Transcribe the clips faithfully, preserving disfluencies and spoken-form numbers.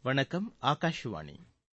வணக்கம். ஆகாஷவாணி.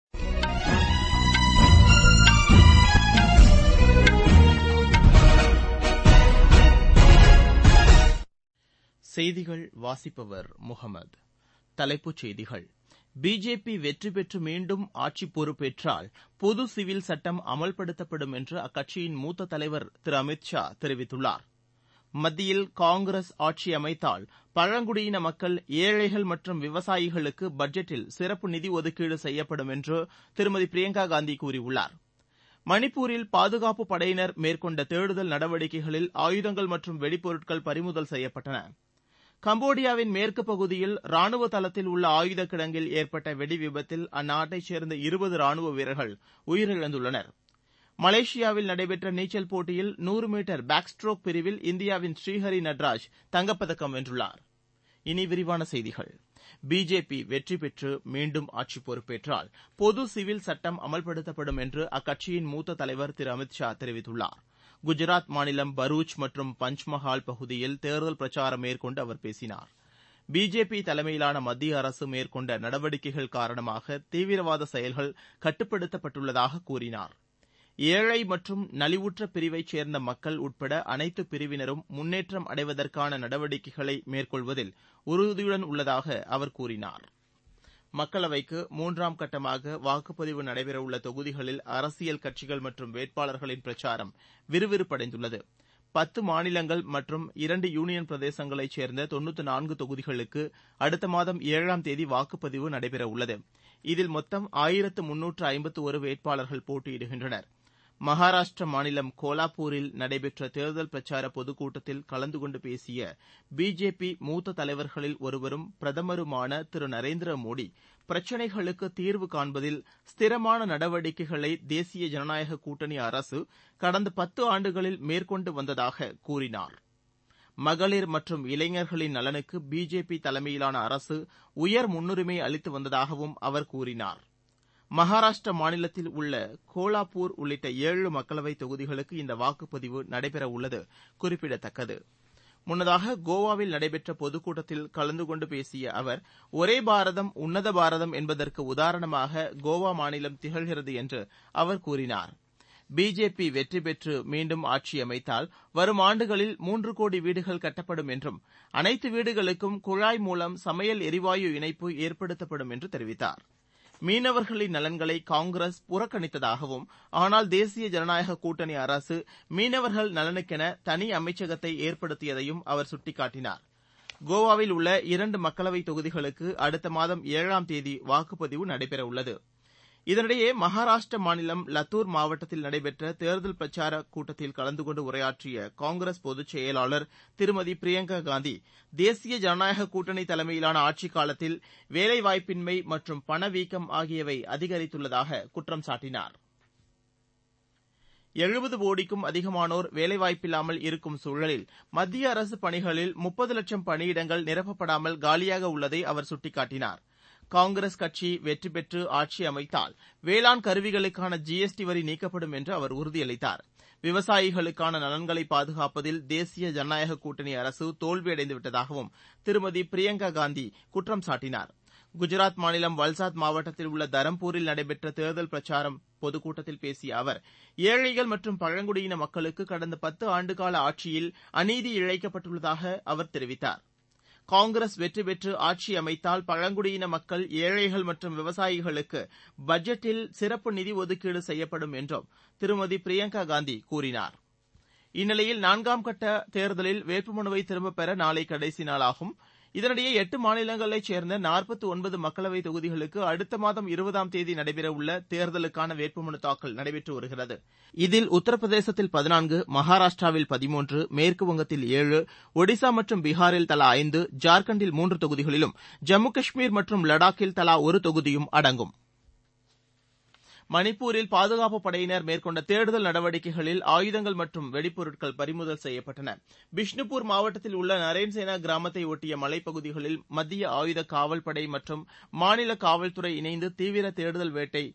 செய்திகள் வாசிப்பவர் முகமது. தலைப்புச் செய்திகள். பிஜேபி வெற்றி பெற்று மீண்டும் ஆட்சி பொறுப்பேற்றால் பொது சிவில் சட்டம் அமல்படுத்தப்படும் என்று அக்கட்சியின் மூத்த தலைவர் திரு அமித் ஷா தெரிவித்துள்ளார். மத்தியில் காங்கிரஸ் ஆட்சி அமைத்தால் பழங்குடியின மக்கள், ஏழைகள் மற்றும் விவசாயிகளுக்கு பட்ஜெட்டில் சிறப்பு நிதி ஒதுக்கீடு செய்யப்படும் என்று திருமதி பிரியங்கா காந்தி கூறியுள்ளார். மணிப்பூரில் பாதுகாப்புப் படையினர் மேற்கொண்ட தேடுதல் நடவடிக்கைகளில் ஆயுதங்கள் மற்றும் வெடிப்பொருட்கள் பறிமுதல் செய்யப்பட்டன. கம்போடியாவின் மேற்குப் பகுதியில் ராணுவ தளத்தில் உள்ள ஆயுதக் கிடங்கில் ஏற்பட்ட வெடி விபத்தில் அந்நாட்டைச் சேர்ந்த இருபது ராணுவ வீரர்கள் உயிரிழந்துள்ளனர். மலேசியாவில் நடைபெற்ற நீச்சல் போட்டியில் நூறு மீட்டர் பேக் ஸ்ட்ரோக் பிரிவில் இந்தியாவின் ஸ்ரீஹரி நட்ராஜ் தங்கப்பதக்கம் வென்றுள்ளார். இனி விரிவான செய்திகள். பிஜேபி வெற்றி பெற்று மீண்டும் ஆட்சி பொறுப்பேற்றால் பொது சிவில் சட்டம் அமல்படுத்தப்படும் என்று அக்கட்சியின் மூத்த தலைவர் திரு அமித் ஷா தெரிவித்துள்ளார். குஜராத் மாநிலம் பரூச் மற்றும் பஞ்ச்மஹால் பகுதியில் தேர்தல் பிரச்சாரம் மேற்கொண்டு அவர் பேசினார். பிஜேபி தலைமையிலான மத்திய அரசு மேற்கொண்ட நடவடிக்கைகள் காரணமாக தீவிரவாத செயல்கள் கட்டுப்படுத்தப்பட்டுள்ளதாக கூறினார். ஏழை மற்றும் நலிவுற்ற பிரிவைச் சேர்ந்த மக்கள் உட்பட அனைத்து பிரிவினரும் முன்னேற்றம் அடைவதற்கான நடவடிக்கைகளை மேற்கொள்வதில் உறுதியுடன் உள்ளதாக அவர் கூறினார். மக்களவைக்கு மூன்றாம் கட்டமாக வாக்குப்பதிவு நடைபெறவுள்ள தொகுதிகளில் அரசியல் கட்சிகள் மற்றும் வேட்பாளர்களின் பிரச்சாரம் விறுவிறுப்படைந்துள்ளது. பத்து மாநிலங்கள் மற்றும் இரண்டு யூனியன் பிரதேசங்களைச் சேர்ந்த தொன்னூற்று நான்கு தொகுதிகளுக்கு அடுத்த மாதம் ஏழாம் தேதி வாக்குப்பதிவு நடைபெறவுள்ளது. இதில் மொத்தம் ஆயிரத்து முன்னூற்று ஐம்பத்து ஒரு வேட்பாளர்கள் போட்டியிடுகின்றனர். மகாராஷ்டிர மாநிலம் கோலாப்பூரில் நடைபெற்ற தேர்தல் பிரச்சார பொதுக்கூட்டத்தில் கலந்து கொண்டு பேசிய பிஜேபி மூத்த தலைவர்களில் ஒருவரும் பிரதமருமான திரு நரேந்திர மோடி, பிரச்சினைகளுக்கு தீர்வு காண்பதில் ஸ்திரமான நடவடிக்கைகளை தேசிய ஜனநாயக கூட்டணி அரசு கடந்த பத்து ஆண்டுகளில் மேற்கொண்டு வந்ததாக கூறினார். மகளிர் மற்றும் இளைஞர்களின் நலனுக்கு பிஜேபி தலைமையிலான அரசு உயர் முன்னுரிமை அளித்து வந்ததாகவும் அவர் கூறினார். மகாராஷ்டிர மாநிலத்தில் உள்ள கோலாப்பூர் உள்ளிட்ட ஏழு மக்களவைத் தொகுதிகளுக்கு இந்த வாக்குப்பதிவு நடைபெறவுள்ளது குறிப்பிடத்தக்கது. முன்னதாக கோவாவில் நடைபெற்ற பொதுக்கூட்டத்தில் கலந்து கொண்டு பேசிய அவர், ஒரே பாரதம் உன்னத பாரதம் என்பதற்கு உதாரணமாக கோவா மாநிலம் திகழ்கிறது என்று அவர் கூறினார். பிஜேபி வெற்றி பெற்று மீண்டும் ஆட்சி அமைத்தால் வரும் ஆண்டுகளில் மூன்று கோடி வீடுகள் கட்டப்படும் என்றும் அனைத்து வீடுகளுக்கும் குழாய் மூலம் சமையல் எரிவாயு இணைப்பு ஏற்படுத்தப்படும் என்று தெரிவித்தார். மீனவர்களின் நலன்களை காங்கிரஸ் புறக்கணித்ததாகவும், ஆனால் தேசிய ஜனநாயக கூட்டணி அரசு மீனவர்கள் நலனுக்கென தனி அமைச்சகத்தை ஏற்படுத்தியதையும் அவர் சுட்டிக்காட்டினார். கோவாவில் உள்ள இரண்டு மக்களவைத் தொகுதிகளுக்கு அடுத்த மாதம் ஏழாம் தேதி வாக்குப்பதிவு நடைபெறவுள்ளது. இதனிடையே மகாராஷ்டிர மாநிலம் லத்தூர் மாவட்டத்தில் நடைபெற்ற தேர்தல் பிரச்சார கூட்டத்தில் கலந்து கொண்டு உரையாற்றிய காங்கிரஸ் பொதுச் செயலாளர் திருமதி பிரியங்கா காந்தி, தேசிய ஜனநாயக கூட்டணி தலைமையிலான ஆட்சிக் காலத்தில் வேலைவாய்ப்பின்மை மற்றும் பணவீக்கம் ஆகியவை அதிகரித்துள்ளதாக குற்றம் சாட்டினார். எழுபது கோடிக்கும் அதிகமானோர் வேலைவாய்ப்பில்லாமல் இருக்கும் சூழலில் மத்திய அரசு பணிகளில் முப்பது லட்சம் பணியிடங்கள் நிரப்பப்படாமல் காலியாக உள்ளதை அவர் சுட்டிக்காட்டினார். காங்கிரஸ் கட்சி வெற்றி பெற்று ஆட்சி அமைத்தால் வேளாண் கருவிகளுக்கான ஜிஎஸ்டி வரி நீக்கப்படும் என்று அவர் உறுதியளித்தார். விவசாயிகளுக்கான நலன்களை பாதுகாப்பதில் தேசிய ஜனநாயக கூட்டணி அரசு தோல்வியடைந்துவிட்டதாகவும் திருமதி பிரியங்கா காந்தி குற்றம் சாட்டினார். குஜராத் மாநிலம் வல்சாத் மாவட்டத்தில் உள்ள தரம்பூரில் நடைபெற்ற தேர்தல் பிரச்சாரம் பொதுக்கூட்டத்தில் பேசிய அவர், ஏழைகள் மற்றும் பழங்குடியின மக்களுக்கு கடந்த பத்து ஆண்டுகால ஆட்சியில் அநீதி இழைக்கப்பட்டுள்ளதாக அவர் தெரிவித்தார். காங்கிரஸ் வெற்றி பெற்று ஆட்சி அமைத்தால் பழங்குடியின மக்கள், ஏழைகள் மற்றும் விவசாயிகளுக்கு பட்ஜெட்டில் சிறப்பு நிதி ஒதுக்கீடு செய்யப்படும் என்றும் திருமதி பிரியங்கா காந்தி கூறினார். இந்நிலையில் நான்காம் கட்ட தேர்தலில் வேட்புமனுவை திரும்பப் பெற நாளை கடைசி நாளாகும். இதனிடையே எட்டு மாநிலங்களைச் சேர்ந்த நாற்பத்தி ஒன்பது மக்களவைத் தொகுதிகளுக்கு அடுத்த மாதம் இருபதாம் தேதி நடைபெறவுள்ள தேர்தலுக்கான வேட்புமனு தாக்கல் நடைபெற்று வருகிறது. இதில் உத்தரப்பிரதேசத்தில் பதினான்கு, மகாராஷ்டிராவில் பதிமூன்று, மேற்குவங்கத்தில் ஏழு, ஒடிசா மற்றும் பீகாரில் தலா ஐந்து, ஜார்க்கண்டில் மூன்று தொகுதிகளிலும் ஜம்மு காஷ்மீர் மற்றும் லடாக்கில் தலா ஒரு தொகுதியும் அடங்கும். மணிப்பூரில் பாதுகாப்புப் படையினர் மேற்கொண்ட தேடுதல் நடவடிக்கைகளில் ஆயுதங்கள் மற்றும் வெடிப்பொருட்கள் பறிமுதல் செய்யப்பட்டன. பிஷ்ணுபூர் மாவட்டத்தில் உள்ள நரேன்சேனா கிராமத்தை ஒட்டிய மலைப்பகுதிகளில் மத்திய ஆயுத காவல்படை மற்றும் மாநில காவல்துறை இணைந்து தீவிர தேடுதல் வேட்டை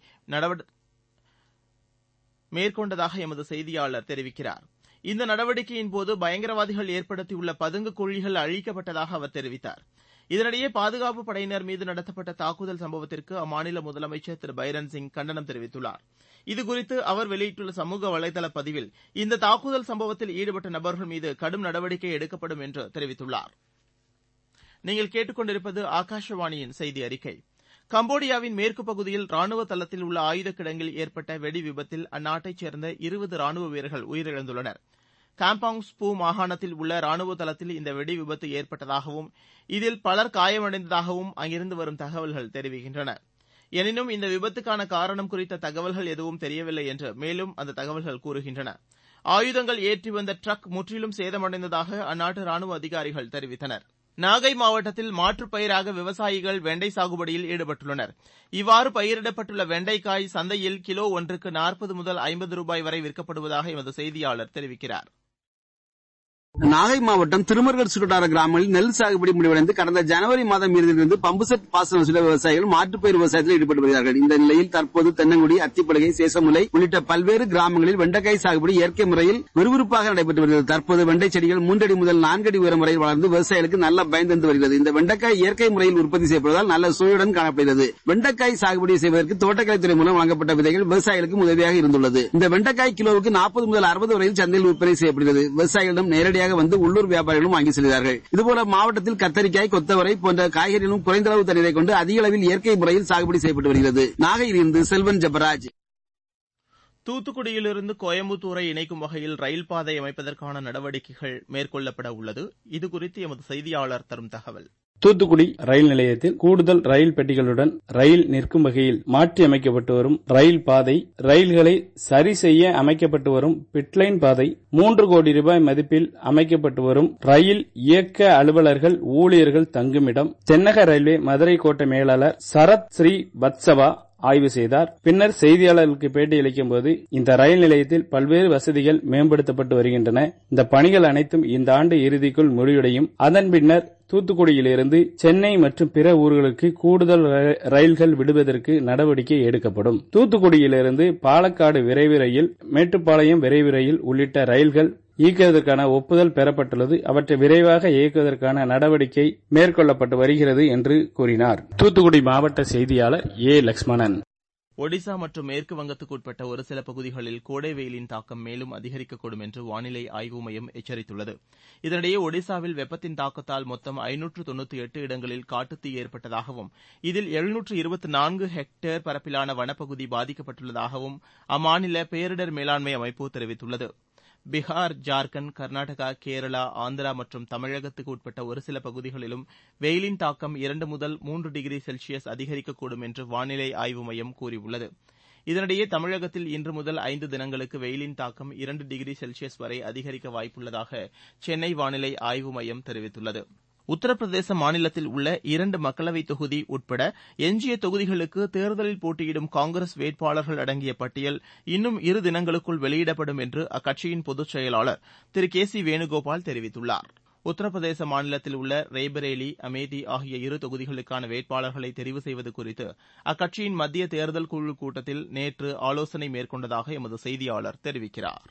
மேற்கொண்டதாக எமது செய்தியாளர் தெரிவிக்கிறார். இந்த நடவடிக்கையின்போது பயங்கரவாதிகள் ஏற்படுத்தியுள்ள பதுங்கு குழிகள் அழிக்கப்பட்டதாக அவர் தெரிவித்தார். இதனிடையே பாதுகாப்பு படையினர் மீது நடத்தப்பட்ட தாக்குதல் சம்பவத்திற்கு அம்மாநில முதலமைச்சர் திரு பைரன் சிங் கண்டனம் தெரிவித்துள்ளார். இதுகுறித்து அவர் வெளியிட்டுள்ள சமூக வலைதள பதிவில் இந்த தாக்குதல் சம்பவத்தில் ஈடுபட்ட நபர்கள் மீது கடும் நடவடிக்கை எடுக்கப்படும் என்று தெரிவித்துள்ளார். நீங்கள் கேட்டுக்கொண்டிருப்பது ஆகாஷவாணியின் செய்தி அறிக்கை. கம்போடியாவின் மேற்கு பகுதியில் ராணுவ தளத்தில் உள்ள ஆயுத கிடங்கில் ஏற்பட்ட வெடி விபத்தில் அந்நாட்டைச் சேர்ந்த இருபது ராணுவ வீரர்கள் உயிரிழந்துள்ளனர். காம்பாங் ஸ்பூ மாகாணத்தில் உள்ள ராணுவ தளத்தில் இந்த வெடி விபத்து ஏற்பட்டதாகவும் இதில் பலர் காயமடைந்ததாகவும் அங்கிருந்து வரும் தகவல்கள் தெரிவிக்கின்றன. எனினும் இந்த விபத்துக்கான காரணம் குறித்த தகவல்கள் எதுவும் தெரியவில்லை என்று மேலும் அந்த தகவல்கள் கூறுகின்றன. ஆயுதங்கள் ஏற்றி வந்த ட்ரக் முற்றிலும் சேதமடைந்ததாக அந்நாட்டு ராணுவ அதிகாரிகள் தெரிவித்தனர். நாகை மாவட்டத்தில் மாற்றுப் பயிராக விவசாயிகள் வெண்டை சாகுபடியில் ஈடுபட்டுள்ளனர். இவ்வாறு பயிரிடப்பட்டுள்ள வெண்டைக்காய் சந்தையில் கிலோ ஒன்றுக்கு நாற்பது முதல் ஐம்பது ரூபாய் வரை விற்கப்படுவதாக எமது செய்தியாளர் தெரிவிக்கிறார். நாகை மாவட்டம் திருமருகல் சுற்றுவட்டார கிராமங்களில் நெல் சாகுபடி முடிவடைந்து கடந்த ஜனவரி மாதம் இறுதியிலிருந்து பம்புசெட் பாசன வசூல விவசாயிகள் மாற்றுப்பயிர் விவசாயத்தில் ஈடுபட்டு வருகிறார்கள். இந்த நிலையில் தற்போது தென்னங்குடி, அத்திப்பலகை, சேசமுலை உள்ளிட்ட பல்வேறு கிராமங்களில் வெண்டைக்காய் சாகுபடி இயற்கை முறையில் விறுவிறுப்பாக நடைபெற்று வருகிறது. தற்போது வெண்டை செடிகள் மூன்றடி முதல் நான்கடி உயரம் வரை வளர்ந்து விவசாயிகளுக்கு நல்ல பயன் தந்து வருகிறது. இந்த வெண்டைக்காய் இயற்கை முறையில் உற்பத்தி செய்யப்படுவதால் நல்ல சுவையுடன் காணப்படுகிறது. வெண்டைக்காய் சாகுபடி செய்வதற்கு தோட்டக்கலைத்துறை மூலம் வழங்கப்பட்ட விதைகள் விவசாயிகளுக்கு உதவியாக இருந்துள்ளது. இந்த வெண்டைக்காய் கிலோவுக்கு நாற்பது முதல் அறுபது வரையில் சந்தையில் விற்பனை செய்யப்படுகிறது. விவசாயிகளிடம் நேரடியாக வந்து உள்ளூர் வியாபாரிகளும் வாங்கி செல்கிறார்கள். இதுபோல மாவட்டத்தில் கத்தரிக்காய், கொத்தவரை போன்ற காய்கறிகளும் குறைந்த அளவு தண்ணீரை கொண்டு அதிக அளவில் இயற்கை முறையில் சாகுபடி செய்யப்பட்டு வருகிறது. நாகையிலிருந்து செல்வன் ஜபராஜ். தூத்துக்குடியிலிருந்து கோயம்புத்தூரை இணைக்கும் வகையில் ரயில் பாதை அமைப்பதற்கான நடவடிக்கைகள் மேற்கொள்ளப்பட உள்ளது. இதுகுறித்து எமது செய்தியாளர் தரும் தகவல். தூத்துக்குடி ரயில் நிலையத்தில் கூடுதல் ரயில் பெட்டிகளுடன் ரயில் நிற்கும் வகையில் மாற்றி அமைக்கப்பட்டு வரும் ரயில் பாதை, ரயில்களை சரி செய்ய அமைக்கப்பட்டு வரும் பிட்லைன் பாதை, மூன்று கோடி ரூபாய் மதிப்பில் அமைக்கப்பட்டு வரும் ரயில் இயக்க அலுவலர்கள், ஊழியர்கள் தங்குமிடம், தென்னக ரயில்வே மதுரை கோட்ட மேலாளர் சரத் ஸ்ரீ வத்சவா ஆய்வு செய்தார். பின்னர் செய்தியாளர்களுக்கு பேட்டியளிக்கும் போது இந்த ரயில் நிலையத்தில் பல்வேறு வசதிகள் மேம்படுத்தப்பட்டு வருகின்றன. இந்த பணிகள் அனைத்தும் இந்த ஆண்டு இறுதிக்குள் முடிவடையும். அதன் பின்னர் தூத்துக்குடியிலிருந்து சென்னை மற்றும் பிற ஊர்களுக்கு கூடுதல் ரயில்கள் விடுவதற்கு நடவடிக்கை எடுக்கப்படும். தூத்துக்குடியிலிருந்து பாலக்காடு விரைவு ரயில், மேட்டுப்பாளையம் விரைவு ரயில் உள்ளிட்ட ரயில்கள் இயக்குவதற்கான ஒப்புதல் பெறப்பட்டுள்ளது. அவற்றை விரைவாக இயக்குவதற்கான நடவடிக்கை மேற்கொள்ளப்பட்டு வருகிறது என்று கூறினார். தூத்துக்குடி மாவட்ட செய்தியாளர் ஏ லட்சுமணன். ஒடிசா மற்றும் மேற்கு வங்கத்துக்கு உட்பட்ட ஒரு சில பகுதிகளில் கோடை வெயிலின் தாக்கம் மேலும் அதிகரிக்கக்கூடும் என்று வானிலை ஆய்வு மையம் எச்சரித்துள்ளது. இதனிடையே ஒடிசாவில் வெப்பத்தின் தாக்கத்தால் மொத்தம் ஐநூற்று தொன்னூற்றி எட்டு இடங்களில் காட்டுத்தீ ஏற்பட்டதாகவும் இதில் எழுநூற்று இருபத்தி நான்கு ஹெக்டேர் பரப்பிலான வனப்பகுதி பாதிக்கப்பட்டுள்ளதாகவும் அம்மாநில பேரிடர் மேலாண்மை அமைப்பு தெரிவித்துள்ளது. பீகார், ஜார்க்கண்ட், கர்நாடகா, கேரளா, ஆந்திரா மற்றும் தமிழகத்துக்கு உட்பட்ட ஒரு சில பகுதிகளிலும் வெயிலின் தாக்கம் இரண்டு முதல் மூன்று டிகிரி செல்சியஸ் அதிகரிக்கக்கூடும் என்று வானிலை ஆய்வு மையம் கூறியுள்ளது. இதனிடையே தமிழகத்தில் இன்று முதல் ஐந்து தினங்களுக்கு வெயிலின் தாக்கம் இரண்டு டிகிரி செல்சியஸ் வரை அதிகரிக்க வாய்ப்புள்ளதாக சென்னை வானிலை ஆய்வு மையம் தெரிவித்துள்ளது. உத்தரப்பிரதேச மாநிலத்தில் உள்ள இரண்டு மக்களவைத் தொகுதி உட்பட எஞ்சிய தொகுதிகளுக்கு தேர்தலில் போட்டியிடும் காங்கிரஸ் வேட்பாளர்கள் அடங்கிய பட்டியல் இன்னும் இரு தினங்களுக்குள் வெளியிடப்படும் என்று அக்கட்சியின் பொதுச் செயலாளர் திரு கே சி வேணுகோபால் தெரிவித்துள்ளார். உத்தரப்பிரதேச மாநிலத்தில் உள்ள ரேபரேலி, அமேதி ஆகிய இரு தொகுதிகளுக்கான வேட்பாளர்களை தெரிவு செய்வது குறித்து அக்கட்சியின் மத்திய தேர்தல் குழு கூட்டத்தில் நேற்று ஆலோசனை மேற்கொண்டதாக எமது செய்தியாளர் தெரிவிக்கிறார்.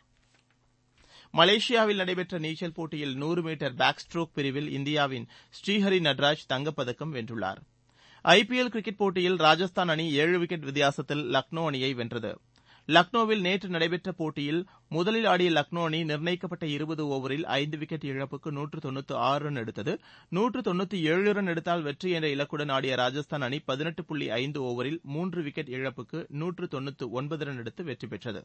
மலேசியாவில் நடைபெற்ற நீச்சல் போட்டியில் நூறு மீட்டர் பேக் ஸ்ட்ரோக் பிரிவில் இந்தியாவின் ஸ்ரீஹரி நட்ராஜ் தங்கப்பதக்கம் வென்றுள்ளார். ஐ பி எல் கிரிக்கெட் போட்டியில் ராஜஸ்தான் அணி ஏழு விக்கெட் வித்தியாசத்தில் லக்னோ அணியை வென்றது. லக்னோவில் நேற்று நடைபெற்ற போட்டியில் முதலில் ஆடிய லக்னோ அணி நிர்ணயிக்கப்பட்ட இருபது ஓவரில் ஐந்து விக்கெட் இழப்புக்கு நூற்று தொன்னூற்று ஆறு ரன் எடுத்தது. நூற்று தொன்னூற்று ஏழு ரன் எடுத்தால் வெற்றி என்ற இலக்குடன் ஆடிய ராஜஸ்தான் அணி பதினெட்டு புள்ளி ஐந்து ஓவரில் மூன்று விக்கெட் இழப்புக்கு நூற்று தொன்னூற்று ஒன்பது ரன் எடுத்து வெற்றி பெற்றது.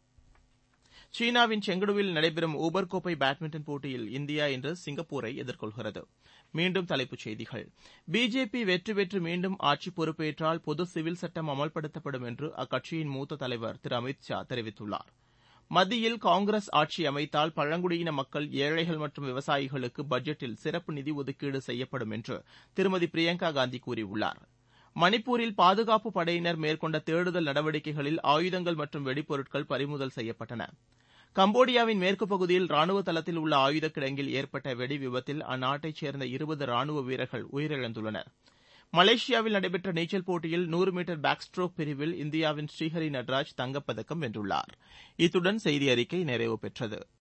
சீனாவின் செங்கடுவில் நடைபெறும் ஊபர் கோப்பை பேட்மிண்டன் போட்டியில் இந்தியா இன்று சிங்கப்பூரை எதிர்கொள்கிறது. மீண்டும் தலைப்புச் செய்திகள். பிஜேபி வெற்றி பெற்று மீண்டும் ஆட்சி பொறுப்பேற்றால் பொது சிவில் சட்டம் அமல்படுத்தப்படும் என்று அக்கட்சியின் மூத்த தலைவர் திரு அமித் ஷா தெரிவித்துள்ளார். மத்தியில் காங்கிரஸ் ஆட்சி அமைத்தால் பழங்குடியின மக்கள், ஏழைகள் மற்றும் விவசாயிகளுக்கு பட்ஜெட்டில் சிறப்பு நிதி ஒதுக்கீடு செய்யப்படும் என்று திருமதி பிரியங்கா காந்தி கூறியுள்ளார். மணிப்பூரில் பாதுகாப்பு படையினர் மேற்கொண்ட தேடுதல் நடவடிக்கைகளில் ஆயுதங்கள் மற்றும் வெடிப்பொருட்கள் பறிமுதல் செய்யப்பட்டன. கம்போடியாவின் மேற்கு பகுதியில் ராணுவ தளத்தில் உள்ள ஆயுத கிடங்கில் ஏற்பட்ட வெடி விபத்தில் அந்நாட்டைச் சேர்ந்த இருபது ராணுவ வீரர்கள் உயிரிழந்துள்ளனர். மலேசியாவில் நடைபெற்ற நீச்சல் போட்டியில் நூறு மீட்டர் பேக் ஸ்ட்ரோக் பிரிவில் இந்தியாவின் ஸ்ரீஹரி நட்ராஜ் தங்கப்பதக்கம் வென்றுள்ளார். இத்துடன் செய்தி அறிக்கை நிறைவு பெற்றது.